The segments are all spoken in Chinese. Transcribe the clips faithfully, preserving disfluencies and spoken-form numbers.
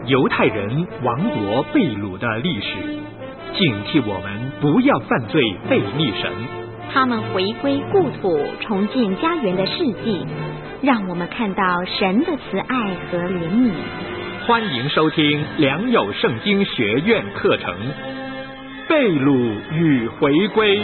犹太人亡国被掳的历史，警惕我们不要犯罪背逆神。 他们回归故土、重建家园的事迹，让我们看到神的慈爱和怜悯。 欢迎收听良友圣经学院课程《被掳与回归》。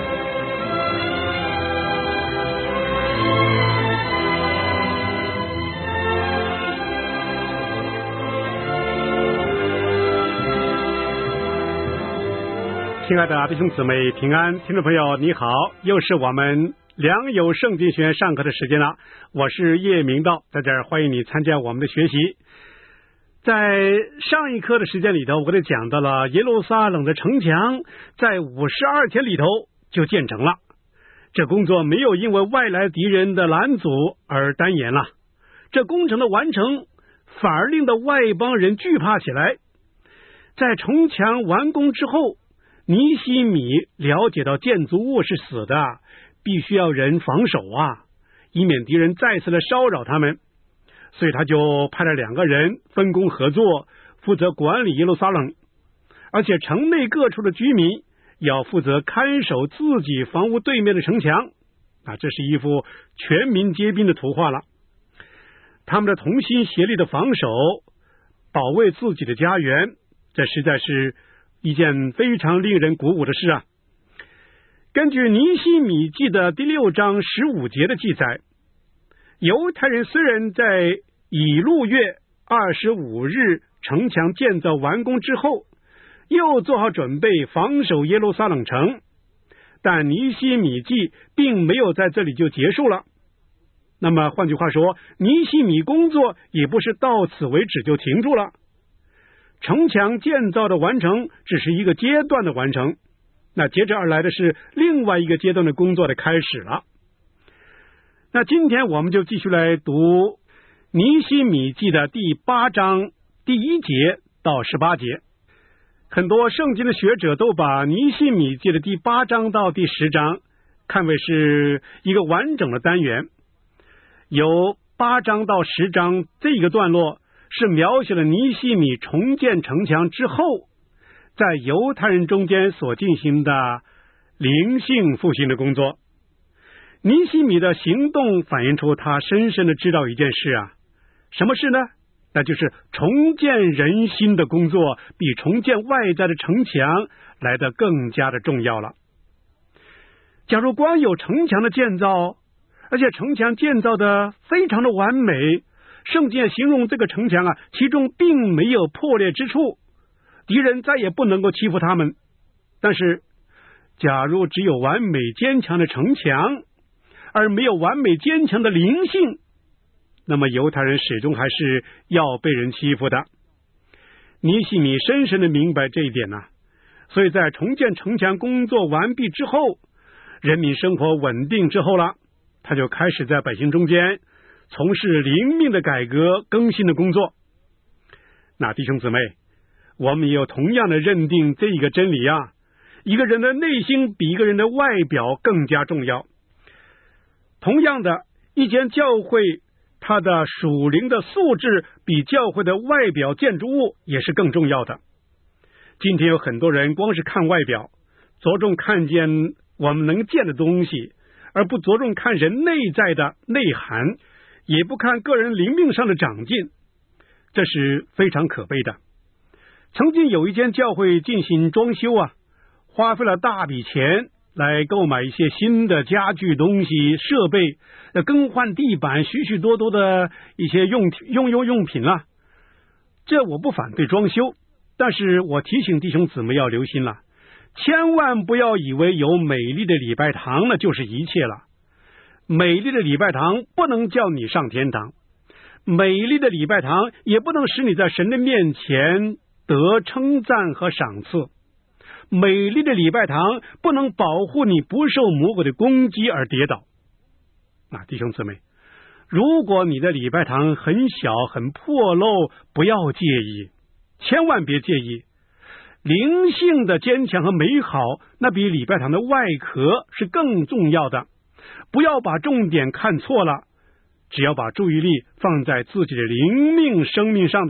亲爱的弟兄姊妹平安，听众朋友你好，又是我们良友圣经学院上课的时间了。我是叶明道，在这儿欢迎你参加我们的学习。在上一课的时间里头，我给讲到了耶路撒冷的城墙在五十二天里头就建成了，这工作没有因为外来敌人的拦阻而耽延了，这工程的完成反而令到外邦人惧怕起来。在城墙完工之后，尼希米了解到建筑物是死的，必须要人防守啊，以免敌人再次的骚扰他们，所以他就派了两个人分工合作，负责管理耶路撒冷，而且城内各处的居民要负责看守自己房屋对面的城墙啊，这是一幅全民皆兵的图画了。他们的同心协力的防守，保卫自己的家园，这实在是一件非常令人鼓舞的事啊！根据尼希米记的第六章十五节的记载，犹太人虽然在以路月二十五日城墙建造完工之后，又做好准备防守耶路撒冷城，但尼希米记并没有在这里就结束了。那么换句话说，尼希米工作也不是到此为止就停住了。城墙建造的完成只是一个阶段的完成，那接着而来的是另外一个阶段的工作的开始了。那今天我们就继续来读尼希米记的第八章第一节到十八节。很多圣经的学者都把尼希米记的第八章到第十章看为是一个完整的单元，由八章到十章这个段落是描写了尼希米重建城墙之后，在犹太人中间所进行的灵性复兴的工作。尼希米的行动反映出他深深的知道一件事啊，什么事呢？那就是重建人心的工作比重建外在的城墙来得更加的重要了。假如光有城墙的建造，而且城墙建造的非常的完美，圣经形容这个城墙啊，其中并没有破裂之处，敌人再也不能够欺负他们。但是假如只有完美坚强的城墙，而没有完美坚强的灵性，那么犹太人始终还是要被人欺负的。尼希米深深的明白这一点呢、啊，所以在重建城墙工作完毕之后，人民生活稳定之后了，他就开始在百姓中间从事灵命的改革更新的工作。那弟兄姊妹，我们也有同样的认定这一个真理啊，一个人的内心比一个人的外表更加重要。同样的，一间教会它的属灵的素质比教会的外表建筑物也是更重要的。今天有很多人光是看外表，着重看见我们能见的东西，而不着重看人内在的内涵，也不看个人灵命上的长进，这是非常可悲的。曾经有一间教会进行装修啊，花费了大笔钱来购买一些新的家具东西设备，更换地板，许许多多的一些用用用用品啊。这我不反对装修，但是我提醒弟兄姊妹要留心了，千万不要以为有美丽的礼拜堂那就是一切了。美丽的礼拜堂不能叫你上天堂，美丽的礼拜堂也不能使你在神的面前得称赞和赏赐，美丽的礼拜堂不能保护你不受魔鬼的攻击而跌倒。啊，弟兄姊妹，如果你的礼拜堂很小很破漏，不要介意，千万别介意。灵性的坚强和美好，那比礼拜堂的外壳是更重要的。不要把重点看错了，只要把注意力放在自己的灵命生命上的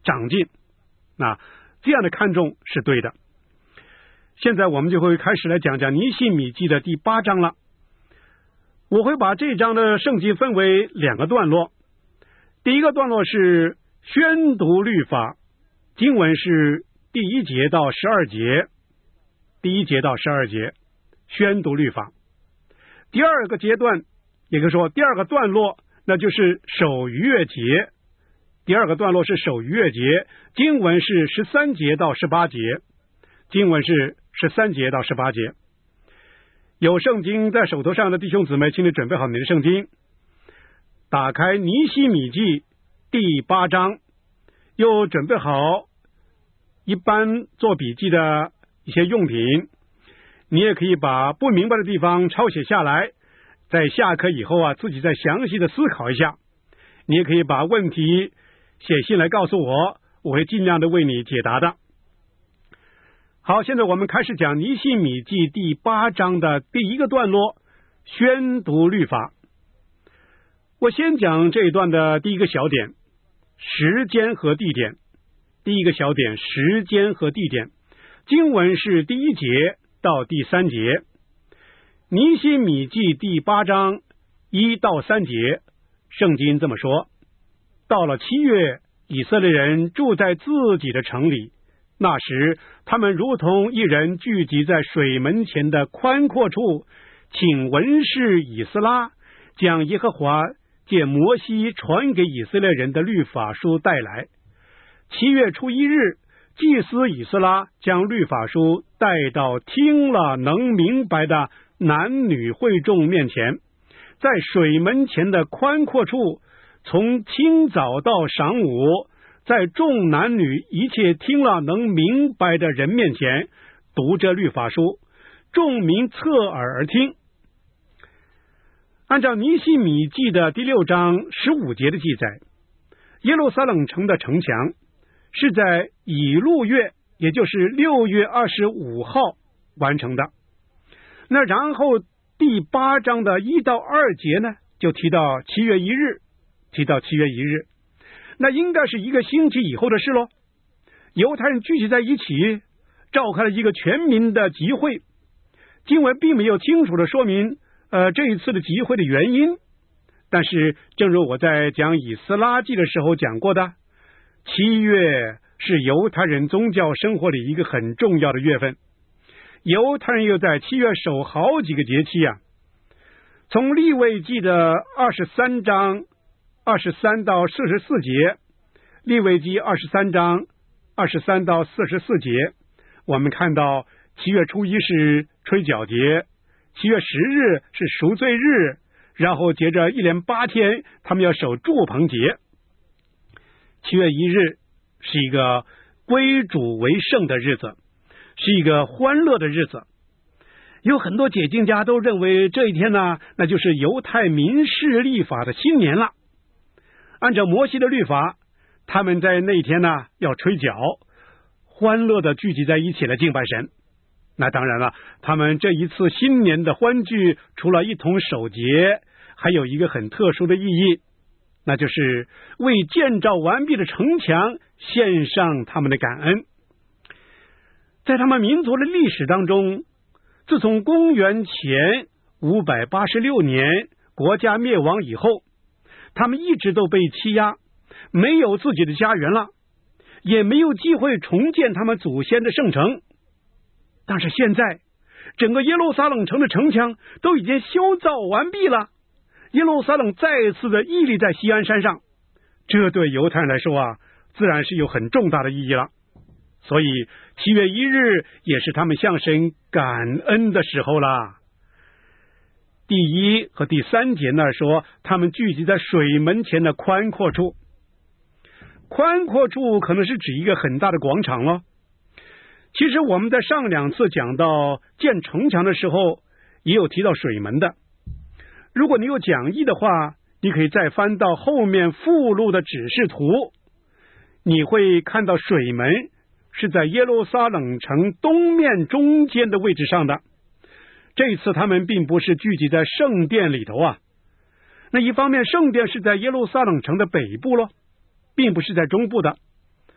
长进。那这样的看重是对的。现在我们就会开始来讲讲尼希米记的第八章了。我会把这章的圣经分为两个段落。第一个段落是宣读律法，经文是第一节到十二节，第一节到十二节宣读律法。第二个阶段，也就是说第二个段落，那就是守逾越节。第二个段落是守逾越节，经文是十三节到十八节，经文是十三节到十八节。有圣经在手头上的弟兄姊妹，请你准备好你的圣经，打开尼希米记第八章，又准备好一般做笔记的一些用品。你也可以把不明白的地方抄写下来，在下课以后啊，自己再详细的思考一下。你也可以把问题写信来告诉我，我会尽量的为你解答的。好，现在我们开始讲尼希米记第八章的第一个段落，宣读律法。我先讲这一段的第一个小点，时间和地点。第一个小点，时间和地点。经文是第一节到第三节。尼希米记第八章一到三节，圣经这么说：到了七月，以色列人住在自己的城里，那时他们如同一人聚集在水门前的宽阔处，请文士以斯拉将耶和华借摩西传给以色列人的律法书带来。七月初一日，祭司以斯拉将律法书带到听了能明白的男女会众面前，在水门前的宽阔处，从清早到晌午，在众男女一切听了能明白的人面前读这律法书，众民侧耳而听。按照尼希米记的第六章十五节的记载，耶路撒冷城的城墙是在以路月，也就是六月二十五号完成的。那然后第八章的一到二节呢，就提到七月一日，提到七月一日，那应该是一个星期以后的事咯。犹太人聚集在一起，召开了一个全民的集会。经文并没有清楚的说明呃这一次的集会的原因，但是正如我在讲以斯拉记的时候讲过的，七月是犹太人宗教生活里一个很重要的月份。犹太人又在七月守好几个节期啊。从利未记的二十三章二十三到四十四节，利未记二十三章二十三到四十四节，我们看到七月初一是吹角节，七月十日是赎罪日，然后接着一连八天他们要守住棚节。七月一日是一个归主为圣的日子，是一个欢乐的日子。有很多解经家都认为这一天呢，那就是犹太民事立法的新年了。按照摩西的律法，他们在那一天呢要吹角，欢乐的聚集在一起来敬拜神。那当然了，他们这一次新年的欢聚，除了一同守节，还有一个很特殊的意义，那就是为建造完毕的城墙献上他们的感恩。在他们民族的历史当中，自从公元前五百八十六年国家灭亡以后，他们一直都被欺压，没有自己的家园了，也没有机会重建他们祖先的圣城。但是现在整个耶路撒冷城的城墙都已经修造完毕了，耶路撒冷再次的屹立在锡安山上，这对犹太人来说啊，自然是有很重大的意义了。所以七月一日也是他们向神感恩的时候啦。第一和第三节那说，他们聚集在水门前的宽阔处。宽阔处可能是指一个很大的广场咯。其实我们在上两次讲到建城墙的时候，也有提到水门的。如果你有讲义的话，你可以再翻到后面附录的指示图，你会看到水门是在耶路撒冷城东面中间的位置上的。这一次他们并不是聚集在圣殿里头啊。那一方面圣殿是在耶路撒冷城的北部咯，并不是在中部的。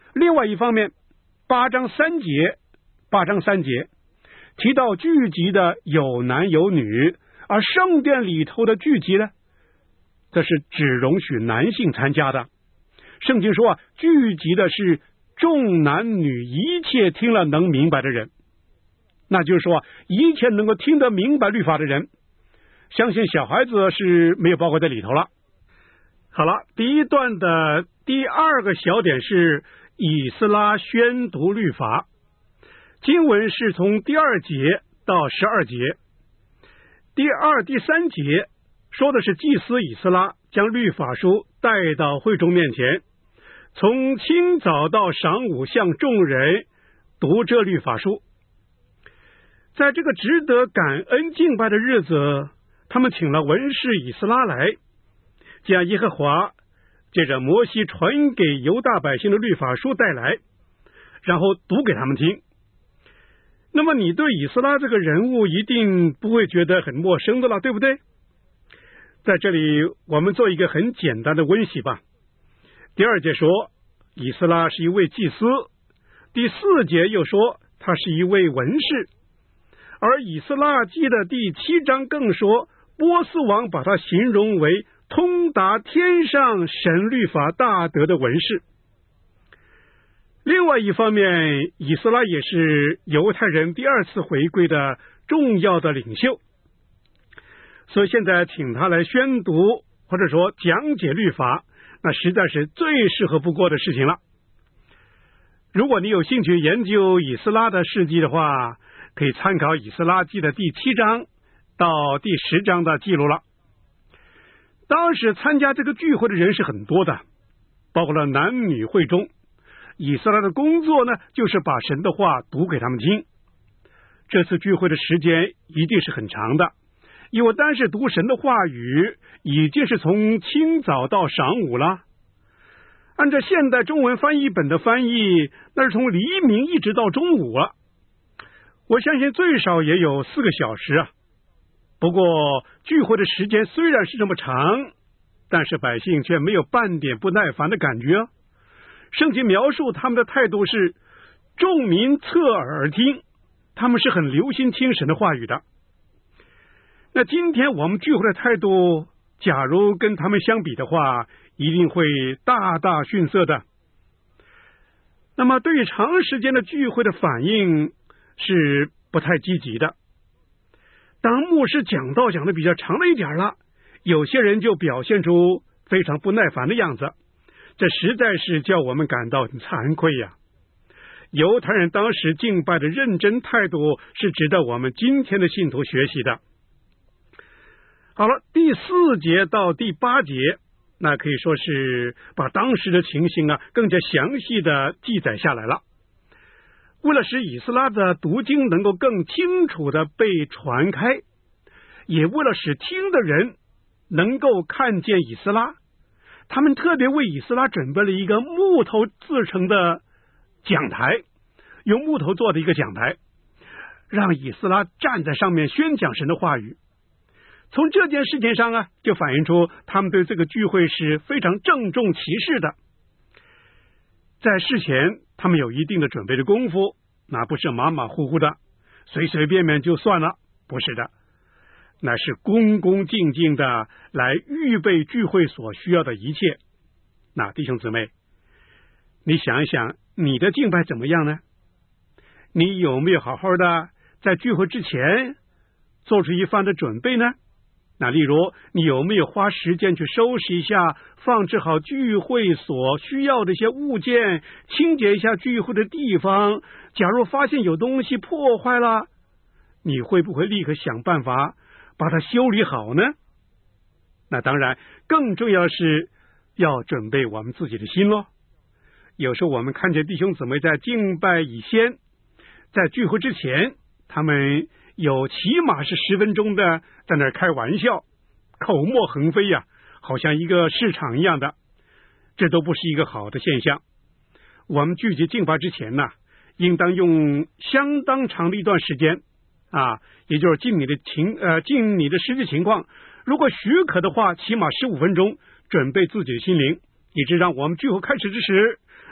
另外一方面，八章三节，八章三节提到聚集的有男有女，而圣殿里头的聚集呢，这是只容许男性参加的。圣经说啊，聚集的是众男女一切听了能明白的人，那就是说一切能够听得明白律法的人，相信小孩子是没有包括在里头了。好了，第一段的第二个小点是以斯拉宣读律法，经文是从第二节到十二节。第二、第三节说的是祭司以斯拉将律法书带到会众面前，从清早到晌午向众人读这律法书。在这个值得感恩敬拜的日子，他们请了文士以斯拉来，将耶和华借着摩西传给犹大百姓的律法书带来，然后读给他们听。那么你对以斯拉这个人物一定不会觉得很陌生的了，对不对？在这里我们做一个很简单的温习吧。第二节说以斯拉是一位祭司，第四节又说他是一位文士，而以斯拉记的第七章更说波斯王把他形容为通达天上神律法大德的文士。另外一方面，以斯拉也是犹太人第二次回归的重要的领袖，所以现在请他来宣读或者说讲解律法，那实在是最适合不过的事情了。如果你有兴趣研究以斯拉的事迹的话，可以参考以斯拉记的第七章到第十章的记录了。当时参加这个聚会的人是很多的，包括了男女会中。以斯拉的工作呢，就是把神的话读给他们听。这次聚会的时间一定是很长的，因为单是读神的话语已经是从清早到晌午了。按照现代中文翻译本的翻译，那是从黎明一直到中午啊。我相信最少也有四个小时啊。不过聚会的时间虽然是这么长，但是百姓却没有半点不耐烦的感觉啊。圣经描述他们的态度是众民侧耳而听，他们是很留心听神的话语的。那今天我们聚会的态度，假如跟他们相比的话，一定会大大逊色的。那么对于长时间的聚会的反应是不太积极的。当牧师讲道讲的比较长了一点了，有些人就表现出非常不耐烦的样子，这实在是叫我们感到很惭愧呀。犹太人当时敬拜的认真态度是值得我们今天的信徒学习的。好了，第四节到第八节，那可以说是把当时的情形啊更加详细的记载下来了。为了使以斯拉的读经能够更清楚的被传开，也为了使听的人能够看见以斯拉，他们特别为以斯拉准备了一个木头制成的讲台，用木头做的一个讲台，让以斯拉站在上面宣讲神的话语。从这件事情上啊，就反映出他们对这个聚会是非常郑重其事的。在事前他们有一定的准备的功夫，那不是马马虎虎的随随便便就算了，不是的，那是恭恭敬敬的来预备聚会所需要的一切。那弟兄姊妹，你想一想你的敬拜怎么样呢？你有没有好好的在聚会之前做出一番的准备呢？那例如你有没有花时间去收拾一下放置好聚会所需要的一些物件，清洁一下聚会的地方？假如发现有东西破坏了，你会不会立刻想办法把它修理好呢？那当然更重要的是要准备我们自己的心咯。有时候我们看见弟兄姊妹在敬拜以先，在聚会之前，他们有起码是十分钟的在那儿开玩笑，口沫横飞呀、啊，好像一个市场一样的，这都不是一个好的现象。我们聚集敬拜之前呢、啊，应当用相当长的一段时间啊，也就是尽你的情呃尽你的实际情况，如果许可的话，起码十五分钟准备自己的心灵，以致让我们聚会开始之时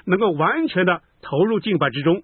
能够完全的投入敬拜之中。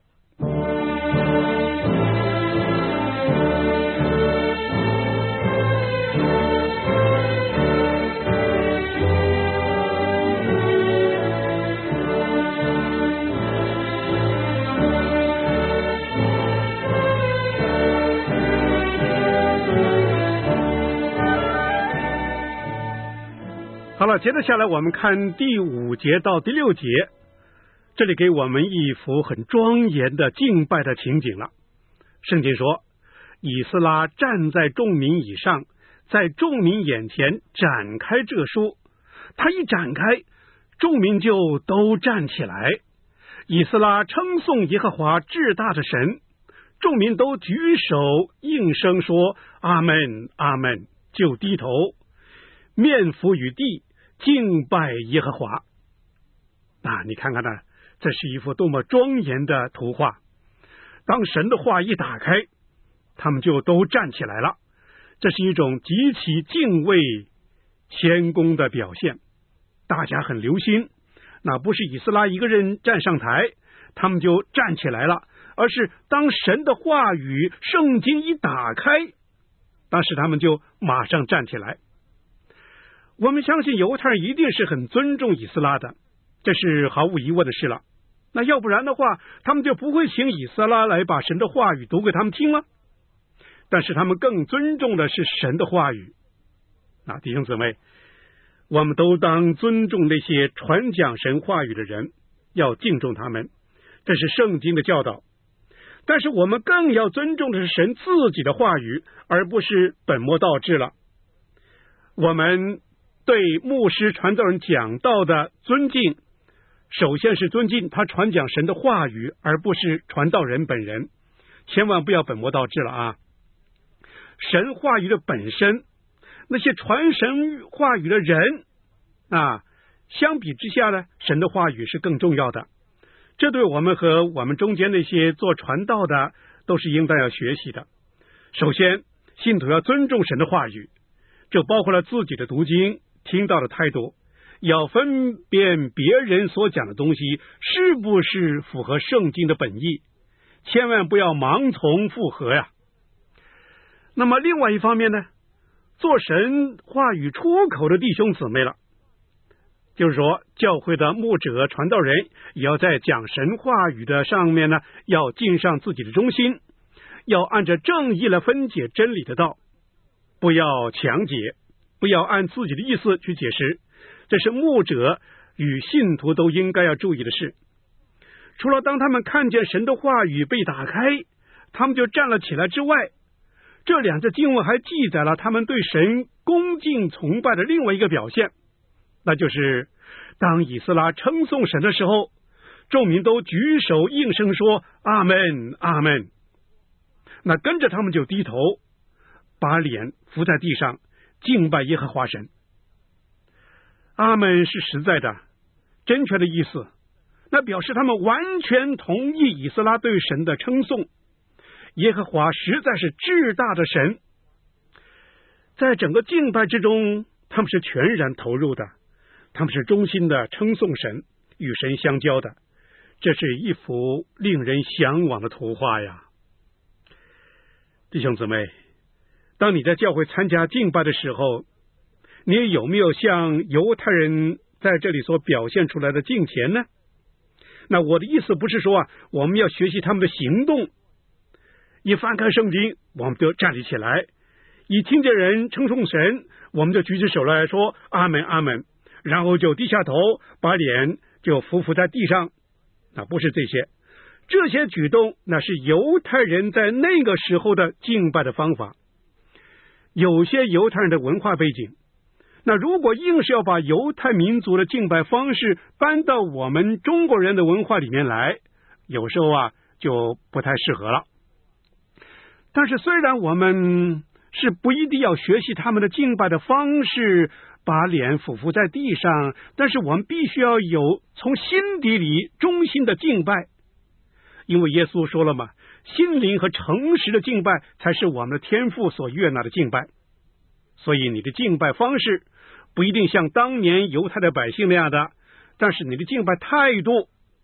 好了，接着下来我们看第五节到第六节，这里给我们一幅很庄严的敬拜的情景了。圣经说，以斯拉站在众民以上，在众民眼前展开这书，他一展开，众民就都站起来。以斯拉称颂耶和华至大的神，众民都举手应声说阿们阿们，就低头面伏于地敬拜耶和华。啊，你看看呢，这是一幅多么庄严的图画。当神的话一打开，他们就都站起来了，这是一种极其敬畏谦恭的表现。大家很留心，那不是以斯拉一个人站上台他们就站起来了，而是当神的话语圣经一打开，当时他们就马上站起来。我们相信犹太人一定是很尊重以斯拉的，这是毫无疑问的事了。那要不然的话，他们就不会请以斯拉来把神的话语读给他们听了。但是他们更尊重的是神的话语。啊，弟兄姊妹，我们都当尊重那些传讲神话语的人，要敬重他们，这是圣经的教导。但是我们更要尊重的是神自己的话语，而不是本末倒置了。我们对牧师传道人讲道的尊敬，首先是尊敬他传讲神的话语，而不是传道人本人，千万不要本末倒置了啊！神话语的本身，那些传神话语的人啊，相比之下呢，神的话语是更重要的。这对我们和我们中间那些做传道的都是应当要学习的。首先，信徒要尊重神的话语，这包括了自己的读经听到的态度，要分辨别人所讲的东西是不是符合圣经的本意，千万不要盲从附和呀。那么另外一方面呢，做神话语出口的弟兄姊妹了，就是说教会的牧者传道人也要在讲神话语的上面呢，要尽上自己的忠心，要按着正义来分解真理的道，不要强解，不要按自己的意思去解释，这是牧者与信徒都应该要注意的事。除了当他们看见神的话语被打开，他们就站了起来之外，这两节经文还记载了他们对神恭敬崇拜的另外一个表现，那就是当以斯拉称颂神的时候，众民都举手应声说阿们阿们，那跟着他们就低头把脸伏在地上敬拜耶和华神。阿们是实在的真确的意思，那表示他们完全同意以斯拉对神的称颂。耶和华实在是至大的神，在整个敬拜之中，他们是全然投入的，他们是衷心的称颂神，与神相交的。这是一幅令人向往的图画呀。弟兄姊妹，当你在教会参加敬拜的时候，你有没有像犹太人在这里所表现出来的敬虔呢？那我的意思不是说啊，我们要学习他们的行动，一翻开圣经我们就站立起来，一听见人称颂神我们就举起手来说阿们阿们，然后就低下头把脸就伏伏在地上。那不是这些，这些举动那是犹太人在那个时候的敬拜的方法。有些犹太人的文化背景，那如果硬是要把犹太民族的敬拜方式搬到我们中国人的文化里面来，有时候啊就不太适合了。但是虽然我们是不一定要学习他们的敬拜的方式，把脸俯伏在地上，但是我们必须要有从心底里衷心的敬拜。因为耶稣说了嘛，心灵和诚实的敬拜才是我们的天父所悦纳的敬拜。所以你的敬拜方式不一定像当年犹太的百姓那样的，但是你的敬拜态度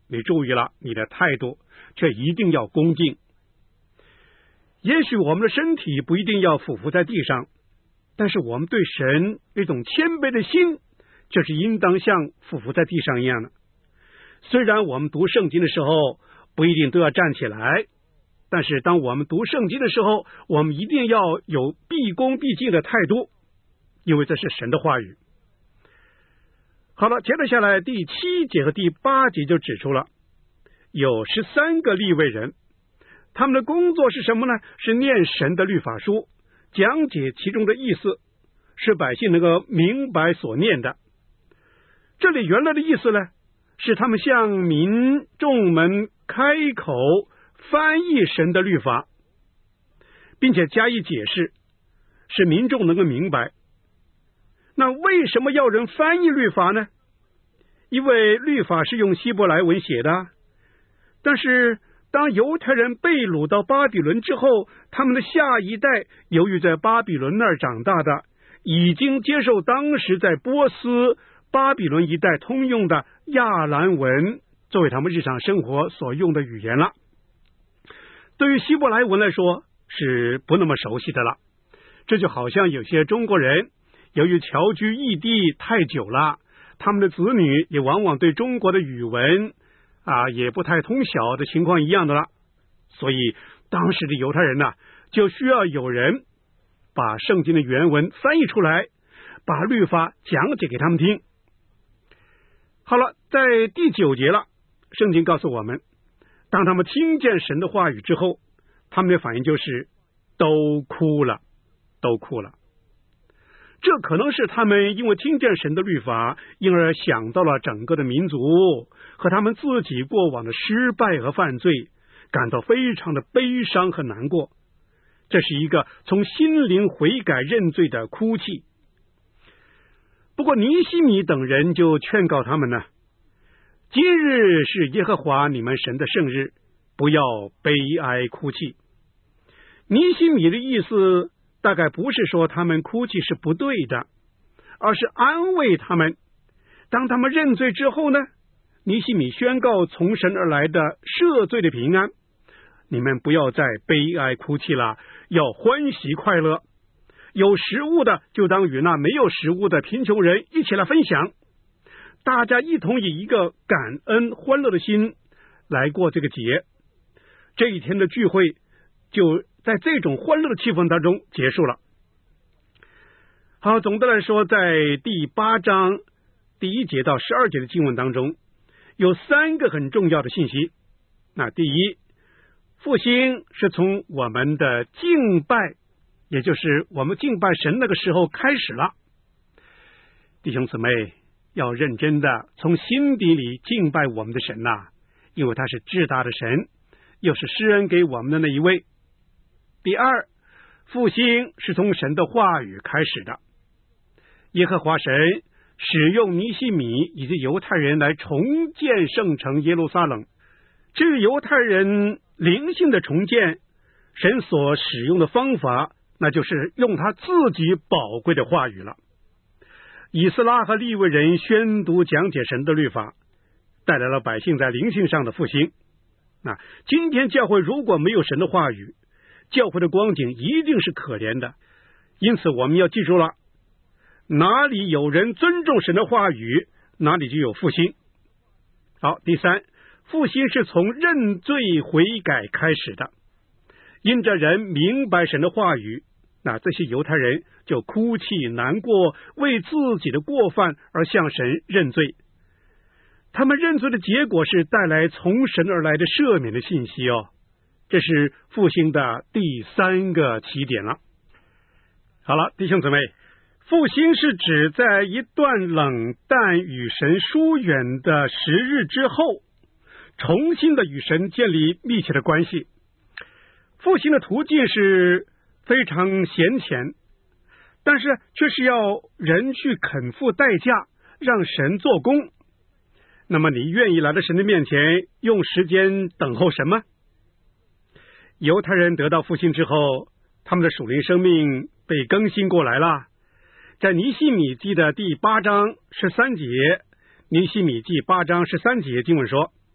你注意了，你的态度却一定要恭敬。也许我们的身体不一定要俯伏在地上，但是我们对神那种谦卑的心，却是应当像俯伏在地上一样的。虽然我们读圣经的时候不一定都要站起来，但是当我们读圣经的时候，我们一定要有毕恭毕敬的态度，因为这是神的话语。好了，接着下来第七节和第八节就指出了有十三个利未人，他们的工作是什么呢？是念神的律法书，讲解其中的意思，使百姓能够明白所念的。这里原来的意思呢，是他们向民众们开口翻译神的律法，并且加以解释，使民众能够明白。那为什么要人翻译律法呢？因为律法是用希伯来文写的，但是当犹太人被掳到巴比伦之后，他们的下一代由于在巴比伦那儿长大的，已经接受当时在波斯巴比伦一带通用的亚兰文作为他们日常生活所用的语言了。对于希伯来文来说是不那么熟悉的了。这就好像有些中国人由于侨居异地太久了，他们的子女也往往对中国的语文啊也不太通晓的情况一样的了。所以当时的犹太人呢、啊，就需要有人把圣经的原文翻译出来，把律法讲解给他们听。好了，在第九节了，圣经告诉我们，当他们听见神的话语之后，他们的反应就是都哭了，都哭了。这可能是他们因为听见神的律法，因而想到了整个的民族和他们自己过往的失败和犯罪，感到非常的悲伤和难过。这是一个从心灵悔改认罪的哭泣。不过尼希米等人就劝告他们呢，今日是耶和华你们神的圣日，不要悲哀哭泣。尼希米的意思大概不是说他们哭泣是不对的，而是安慰他们。当他们认罪之后呢，尼希米宣告从神而来的赦罪的平安，你们不要再悲哀哭泣了，要欢喜快乐。有食物的就当与那没有食物的贫穷人一起来分享，大家一同以一个感恩欢乐的心来过这个节。这一天的聚会就在这种欢乐的气氛当中结束了。好，总的来说，在第八章第一节到十二节的经文当中，有三个很重要的信息。那第一，复兴是从我们的敬拜，也就是我们敬拜神那个时候开始了。弟兄姊妹，要认真的从心底里敬拜我们的神呐、啊，因为他是至大的神，又是施恩给我们的那一位。第二，复兴是从神的话语开始的。耶和华神使用尼希米以及犹太人来重建圣城耶路撒冷。至于犹太人灵性的重建，神所使用的方法，那就是用他自己宝贵的话语了。以斯拉和利未人宣读讲解神的律法，带来了百姓在灵性上的复兴。那今天教会如果没有神的话语，教会的光景一定是可怜的。因此我们要记住了，哪里有人尊重神的话语，哪里就有复兴。好，第三，复兴是从认罪悔改开始的。因着人明白神的话语，那这些犹太人就哭泣难过，为自己的过犯而向神认罪。他们认罪的结果是带来从神而来的赦免的信息哦。这是复兴的第三个起点了。好了，弟兄姊妹，复兴是指在一段冷淡与神疏远的时日之后，重新的与神建立密切的关系。复兴的途径是非常显浅，但是却是要人去肯付代价，让神做工。那么你愿意来到神的面前，用时间等候什么？犹太人得到复兴之后，他们的属灵生命被更新过来了。在尼希米记的第八章十三节，尼希米记八章十三节经文说，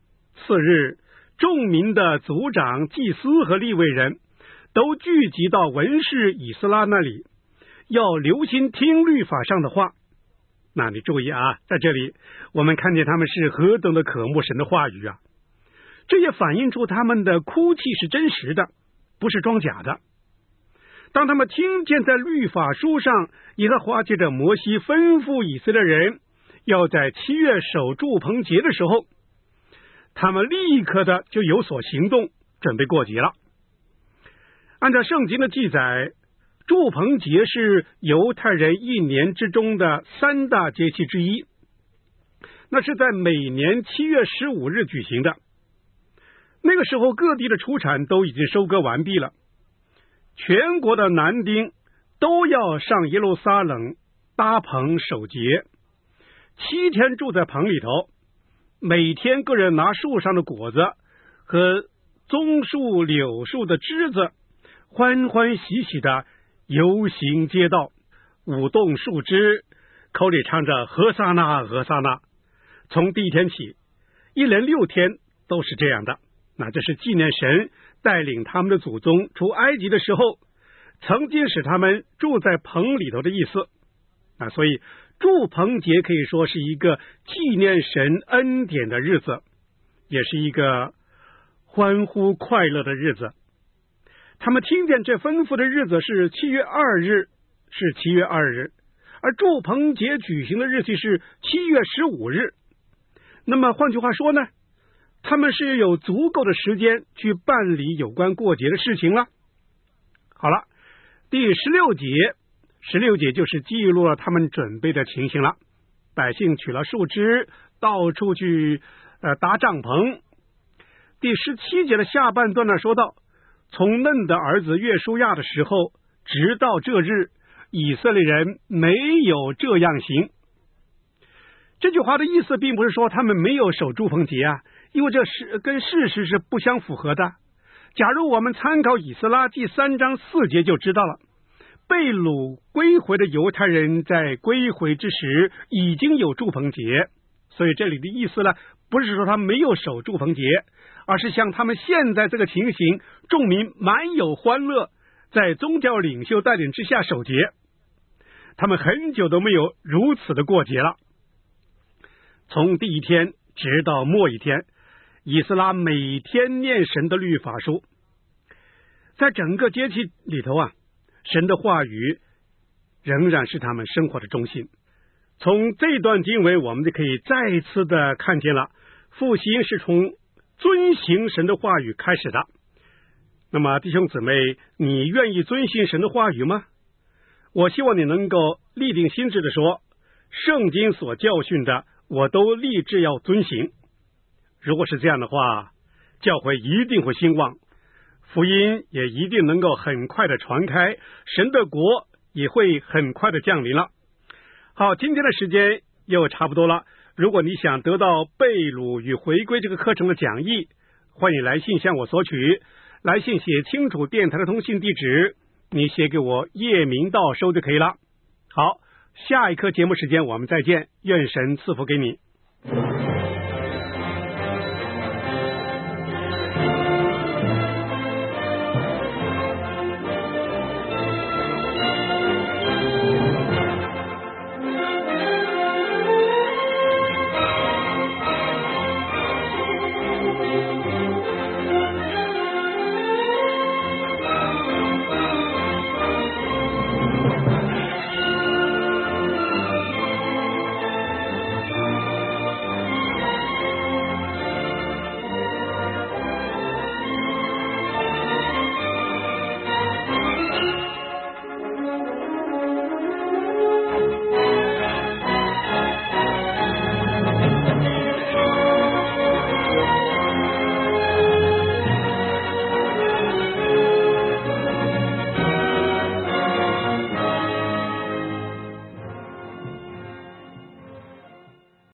次日，众民的族长、祭司和利未人都聚集到文士以斯拉那里，要留心听律法上的话。那你注意啊，在这里我们看见他们是何等的渴慕神的话语啊！这也反映出他们的哭泣是真实的，不是装假的。当他们听见在律法书上耶和华借着摩西吩咐以色列人要在七月守住棚节的时候，他们立刻的就有所行动，准备过节了。按照圣经的记载，住棚节是犹太人一年之中的三大节气之一，那是在每年七月十五日举行的。那个时候各地的出产都已经收割完毕了，全国的男丁都要上耶路撒冷搭棚守节，七天住在棚里头，每天个人拿树上的果子和棕树、柳树的枝子，欢欢喜喜的游行街道，舞动树枝，口里唱着何撒那何撒那。从第一天起，一连六天都是这样的。那这是纪念神带领他们的祖宗出埃及的时候，曾经使他们住在棚里头的意思啊。所以住棚节可以说是一个纪念神恩典的日子，也是一个欢呼快乐的日子。他们听见这吩咐的日子是七月二日，是七月二日，而住棚节举行的日期是七月十五日。那么换句话说呢，他们是有足够的时间去办理有关过节的事情了。好了，第十六节，十六节就是记录了他们准备的情形了。百姓取了树枝，到处去呃搭帐篷。第十七节的下半段呢，说到从嫩的儿子约书亚的时候，直到这日，以色列人没有这样行。这句话的意思并不是说他们没有守住棚节啊，因为这是跟事实是不相符合的。假如我们参考以斯拉记三章四节就知道了，被掳归回的犹太人在归回之时已经有住棚节，所以这里的意思呢，不是说他们没有守住棚节，而是像他们现在这个情形，众民满有欢乐，在宗教领袖带领之下守节。他们很久都没有如此的过节了。从第一天直到末一天，以斯拉每天念神的律法书。在整个节气里头啊，神的话语仍然是他们生活的中心。从这段经文我们就可以再次的看见了，复兴是从遵行神的话语开始的。那么弟兄姊妹，你愿意遵行神的话语吗？我希望你能够立定心志的说，圣经所教训的我都立志要遵行。如果是这样的话，教会一定会兴旺，福音也一定能够很快的传开，神的国也会很快的降临了。好，今天的时间又差不多了。如果你想得到被掳与回归这个课程的讲义，欢迎来信向我索取。来信写清楚电台的通信地址，你写给我叶明道收就可以了。好，下一课节目时间我们再见，愿神赐福给你。